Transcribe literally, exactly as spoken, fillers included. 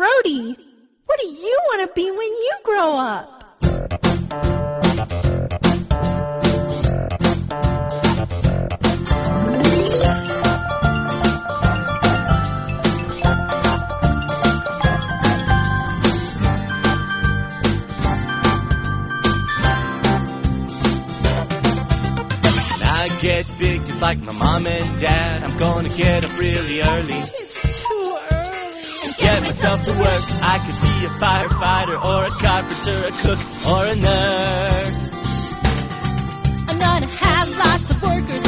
Brody. What do you want to be when you grow up? Get big just like my mom and dad. I'm gonna get up really early. It's too early. And get myself to work. I could be a firefighter or a carpenter, a cook or a nurse. I'm gonna have lots of workers